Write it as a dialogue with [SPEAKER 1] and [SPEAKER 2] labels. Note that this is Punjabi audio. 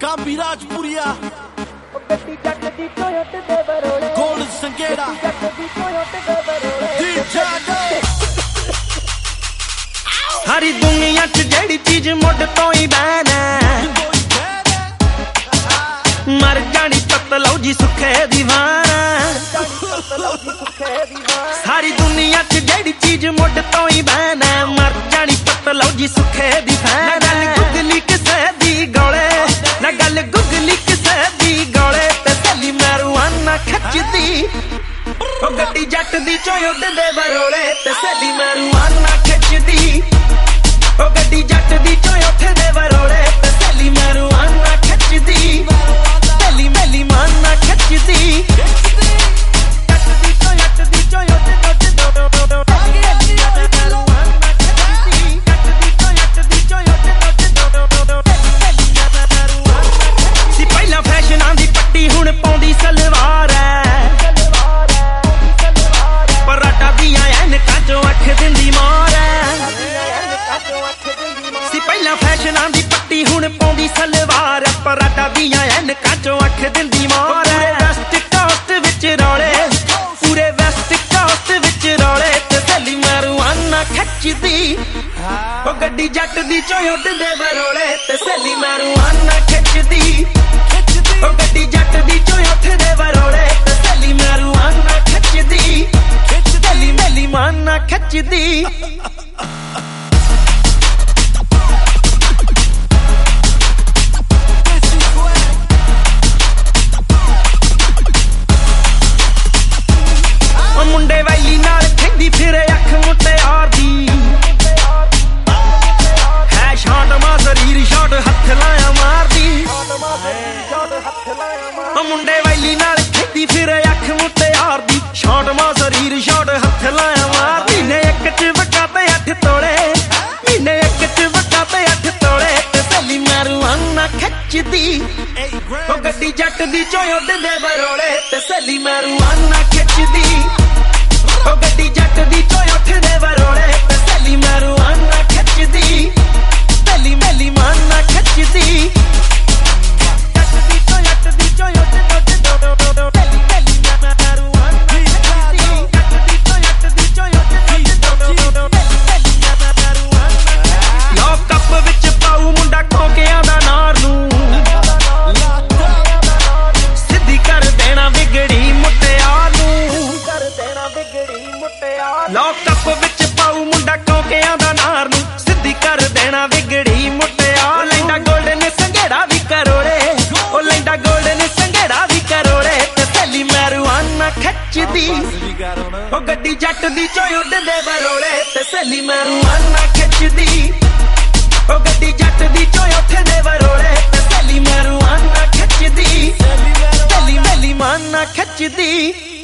[SPEAKER 1] ਕਾਂਬੀ ਰਾਜਪੁਰੀਆ ਗੋਲ ਸੰਗੇੜਾ
[SPEAKER 2] ਸਾਰੀ ਦੁਨੀਆ 'ਚ ਜਿਹੜੀ ਚੀਜ਼ ਮੁੱਢ ਤੋਂ ਹੀ ਬੈਨ ਮਰ ਜਾਣੀ ਤਤਲੋ ਜੀ ਸੁੱਖੇ ਦੀਵਾਨਾ। ਸਾਰੀ ਦੁਨੀਆ 'ਚ ਜਿਹੜੀ ਚੀਜ਼ ਮੁੱਢ ਤੋਂ ਹੀ ਬੈਨ ਮਰ ਜਾਣੀ ਤਤਲੋ ਜੀ ਸੁੱਖੇ ਦੀ ਫੈਨ। ਨਾ ਗੱਲ ਗੁਗਲੀ ਕਿਸੇ ਦੀ ਗੋਲੇ, ਨਾ ਗੱਲ ਗੁਗਲੀ ਕਿਸੇ ਦੀ ਗੋਲੇ ਤੇ ਸੱਲੀ ਮੈਰੂਆਨਾ ਖਿੱਚਦੀ ਉਹ ਗੱਡੀ ਜੱਟ ਦੀ ਚੋਂ ਉੱਡਦੇ ਬਰੋਲੇ ਤੇ ਸੱਲੀ ਮੈਰੂਆਨਾ ਖਿੱਚਦੀ ਉਹ ਗੱਡੀ ਜੱਟ ਦੀ ਚੋਂ ਉੱਠਦੇ ਬਰੋਲੇ ਤੇ ਸੱਲੀ ਮੈਰੂਆਨਾ ਖਿੱਚਦੀ ਸੱਲੀ ਮੈਲੀ ਮਾਨਾ ਖਿੱਚਦੀ ਸੀ ਪਹਿਲਾਂ ਫੈਸ਼ਨਾਂ ਦੀ ਪੱਟੀ ਹੁਣ ਪਾਉਂਦੀ ਸਲਵਾਰ ਪਰਾਟਾ ਦੀਆਂ ਐਨਕਾਂ ਚੋਂ ਅੱਖ ਦਿੰਦੀ ਮਾਰ ਸੀ ਪਹਿਲਾਂ ਫੈਸ਼ਨਾਂ ਦੀ ਪੱਟੀ ਹੁਣ ਪਾਉਂਦੀ ਸਲਵਾਰ ਪਰਾਟਾ ਦੀਆਂ ਐਨਕਾਂ ਚੋਂ ਅੱਖ ਦਿੰਦੀ ਮਾਰ। ਵੈਸਟ ਕੋਸਟ ਵਿੱਚ ਰੌਲੇ ਪੂਰੇ ਵੈਸਟ ਕੋਸਟ ਵਿੱਚ ਰੌਲੇ ਤੇ ਸੱਲੀ ਮੈਰੂਆਨਾ ਖਿੱਚਦੀ ਉਹ ਗੱਡੀ ਜੱਟ ਦੀ ਚੋਂ ਉੱਡਦੇ ਬਰੋਲੇ ਤੇ ਸੱਲੀ ਮੈਰੂਆਨਾ ਖਿੱਚਦੀ ਉਹ ਗੱਡੀ ਜੱਟ ਦੀ ਚੋਂ ਉੱਠਦੇ ਬਰੋਲੇ ਤੇ ਸੱਲੀ ਮੈਰੂਆਨਾ ਖਿੱਚਦੀ ਸੱਲੀ ਮੈਲੀ ਮਾਨਾ ਖਿੱਚਦੀ। ਮੁੰਡੇ ਵੈਲੀ ਨਾਲ ਖੇਡੀ ਫਿਰੇ ਅੱਖ ਮੁਟਿਆਰ ਦੀ ਹੈ ਸ਼ਾਟ ਮਾ ਸਰੀਰ ਸ਼ਾਟ ਹੱਥ ਲਾਇਆ ਮਾਰਦੀ। ਮੁੰਡੇ ਵੈਲੀ ਨਾਲ ਖੇਡੀ ਫਿਰੇ ਅੱਖ ਮੁਟਿਆਰ ਦੀ ਸ਼ਾਟ ਮਾ ਸਰੀਰ ਸ਼ਾਟ ਹੱਥ ਲਾਇਆ ਮਾਰਦੀ। ਨੇ ਇੱਕ ਚ ਵਕਾ ਤੇ 8 ਤੋਲੇ ਮਹੀਨੇ ਇੱਕ ਚ ਵਕਾ ਤੇ 8 ਤੋਲੇ ਤੇ ਸੱਲੀ ਮੈਰੂਆਨਾ ਖਿੱਚਦੀ ਉਹ ਗੱਡੀ ਜੱਟ ਦੀ ਚੋਂ ਉੱਡਦੇ ਬਰੋਲੇ ਤੇ ਸੱਲੀ ਮੈਰੂਆਨਾ ਖਿੱਚਦੀ ਉਹ ਗੱਡੀ ਜੱਟ ਦੀ ਚੋਂ ਉੱਠਦੇ ਬਰੋਲੇ ਤੇ ਸੱਲੀ ਮੈਰੂਆਨਾ ਖਿੱਚਦੀ ਸੱਲੀ ਮੈਲੀ ਮਾਨਾ ਖਿੱਚਦੀ ਲੋਕਅਪ ਵਿੱਚ ਪਾਉ ਮੁੰਡਾ ਕੋਕਿਆਂ ਦਾ ਨਾਰ ਨੂੰ ਸਿੱਧੀ ਕਰ ਦੇਣਾ ਵਿਗੜੀ ਮੁਟਿਆਰ ਨੂੰ। ਲੋਕਅਪ ਵਿੱਚ ਪਾਉ ਮੁੰਡਾ ਕੋਕਿਆਂ ਦਾ ਨਾਰ ਨੂੰ ਸਿੱਧੀ ਕਰ ਦੇਣਾ ਵਿਗੜੀ ਮੁਟਿਆਰ। ਲੈਂਦਾ ਗੋਲਡਨ ਸੰਘੇੜਾ ਵੀ ਕਰੋੜੇ ਉਹ ਲੈਂਦਾ ਗੋਲਡਨ ਸੰਘੇੜਾ ਵੀ ਕਰੋੜੇ ਤੇ ਸੱਲੀ ਮੈਰੂਆਨਾ ਖਿੱਚਦੀ ਉਹ ਗੱਡੀ ਜੱਟ ਦੀ ਚੋਂ ਉੱਡਦੇ ਬਰੋਲੇ ਤੇ ਸੱਲੀ ਮੈਰੂਆਨਾ ਖਿੱਚਦੀ ਉਹ ਗੱਡੀ ਜੱਟ ਦੀ ਚੋਂ ਉੱਠਦੇ ਬਰੋਲੇ ਤੇ ਸੱਲੀ ਮੈਰੂਆਨਾ ਖਿੱਚਦੀ ਸੱਲੀ ਮੈਲੀ ਮਾਨਾ ਖਿੱਚਦੀ।